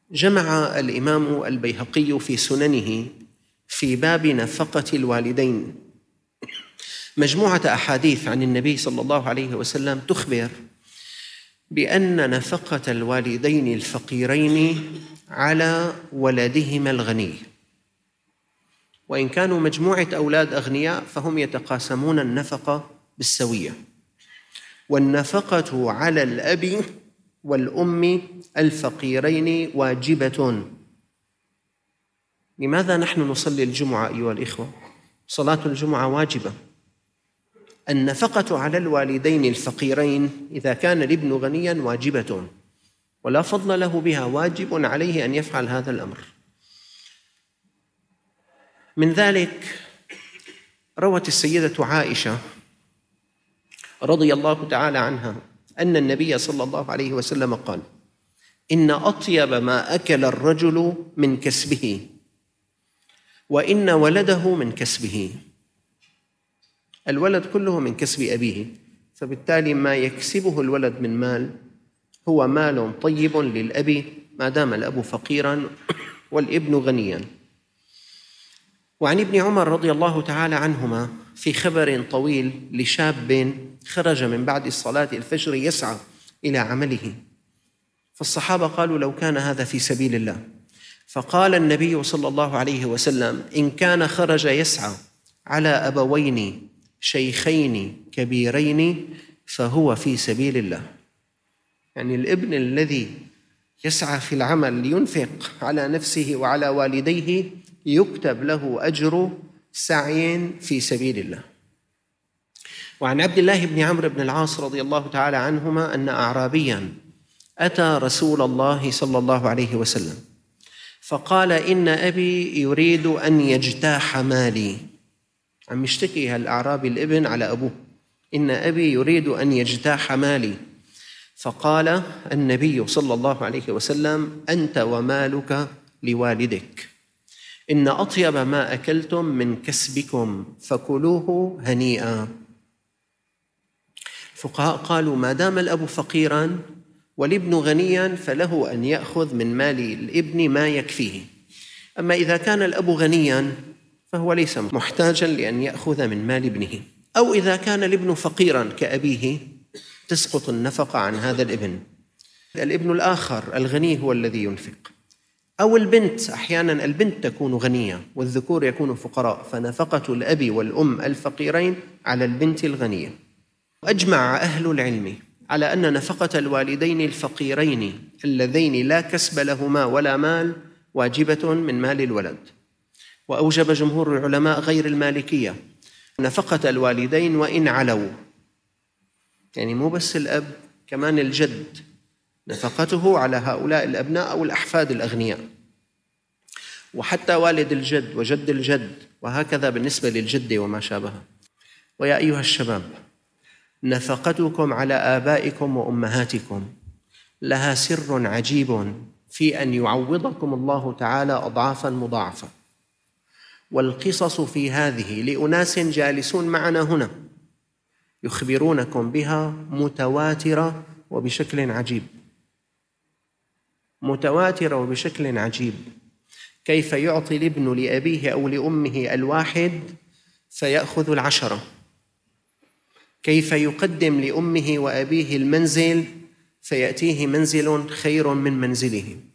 جمع الإمام البيهقي في سننه في باب نفقة الوالدين مجموعة أحاديث عن النبي صلى الله عليه وسلم تخبر بأن نفقة الوالدين الفقيرين على ولدهما الغني، وإن كانوا مجموعة أولاد أغنياء فهم يتقاسمون النفقة بالسوية. والنفقة على الأب والأم الفقيرين واجبة. لماذا نحن نصلي الجمعة أيها الإخوة؟ صلاة الجمعة واجبة. النفقة على الوالدين الفقيرين إذا كان الابن غنياً واجبة ولا فضل له بها، واجب عليه أن يفعل هذا الأمر. من ذلك روت السيدة عائشة رضي الله تعالى عنها أن النبي صلى الله عليه وسلم قال: إن أطيب ما أكل الرجل من كسبه، وإن ولده من كسبه. الولد كله من كسب أبيه، فبالتالي ما يكسبه الولد من مال هو مال طيب للأب ما دام الأب فقيراً والابن غنياً. وعن ابن عمر رضي الله تعالى عنهما في خبر طويل لشاب خرج من بعد صلاة الفجر يسعى إلى عمله، فالصحابة قالوا: لو كان هذا في سبيل الله. فقال النبي صلى الله عليه وسلم: إن كان خرج يسعى على أبوين شيخين كبيرين فهو في سبيل الله. يعني الابن الذي يسعى في العمل لينفق على نفسه وعلى والديه يكتب له أجر سعي في سبيل الله. وعن عبد الله بن عمرو بن العاص رضي الله تعالى عنهما أن أعرابياً أتى رسول الله صلى الله عليه وسلم فقال: إن أبي يريد أن يجتاح مالي. عم يشتكي الأعرابي الابن على أبوه: إن أبي يريد أن يجتاح مالي. فقال النبي صلى الله عليه وسلم: أنت ومالك لوالدك، إن أطيب ما أكلتم من كسبكم فكلوه هنيئا. الفقهاء قالوا: ما دام الأب فقيراً والابن غنياً فله أن يأخذ من مال الابن ما يكفيه. أما إذا كان الأب غنياً فهو ليس محتاجاً لأن يأخذ من مال ابنه، أو إذا كان الابن فقيراً كأبيه تسقط النفقة عن هذا الابن. الابن الآخر الغني هو الذي ينفق، أو البنت، أحياناً البنت تكون غنية والذكور يكونوا فقراء، فنفقة الأب والأم الفقيرين على البنت الغنية. أجمع أهل العلم على أن نفقة الوالدين الفقيرين اللذين لا كسب لهما ولا مال واجبة من مال الولد. وأوجب جمهور العلماء غير المالكية نفقة الوالدين وإن علوا، يعني مو بس الأب، كمان الجد نفقته على هؤلاء الأبناء أو الأحفاد الأغنياء، وحتى والد الجد وجد الجد، وهكذا بالنسبة للجد وما شابه. ويا أيها الشباب، نفقتكم على آبائكم وأمهاتكم لها سر عجيب في أن يعوضكم الله تعالى أضعافاً مضاعفة. والقصص في هذه لأناس جالسون معنا هنا يخبرونكم بها متواترة وبشكل عجيب، متواترة وبشكل عجيب. كيف يعطي الابن لأبيه أو لأمه 1 فيأخذ 10، كيف يقدم لأمه وأبيه المنزل فيأتيه منزل خير من منزله،